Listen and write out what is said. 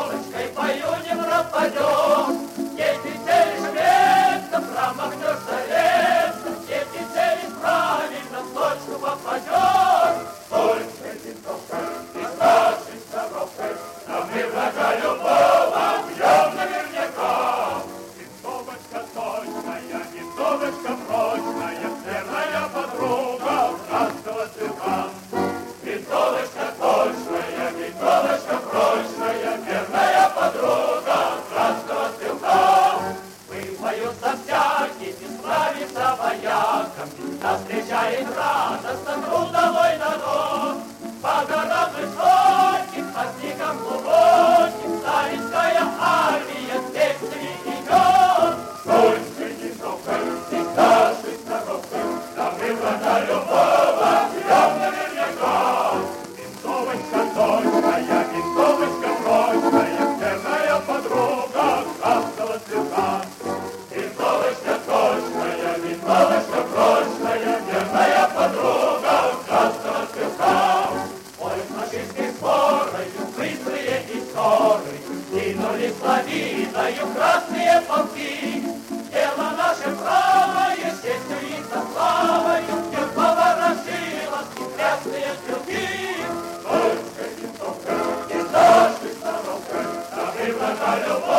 винтовочкой бою не пропадешь. Если целишь метко, промахнешься редко. Если целишь правильно, в точку попадешь. Только винтовкой и с нашей коробкой, а мы врага любого бьем наверняка. Винтовочка точная, винтовочка прочная, верная подруга красного цвета. Винтовочка точная, винтовочка прочная, верная подруга красного цвета. Мы в бою со всякими справимся воякам, нас встречает радостно трудовой народ. По горам высоким, по снегам глубоким, Сталинская армия в бегстве идет. Только винтовкой и с нашей коробкой, да мы врага любого бьем наверняка. Винтовочка точная, винтовочка прочная, верная подруга красного цвета. Винтовочка точная, винтовочка прочная, верная подруга красного цвета. Ой, фашисты скорою, быстрые и скорые, кинули славиною красные полки. Дело наше правое, честью и со славою, вверх поворожилось и красные стрелки. Только винтовка и с нашей коробкой, а мы врага любовь.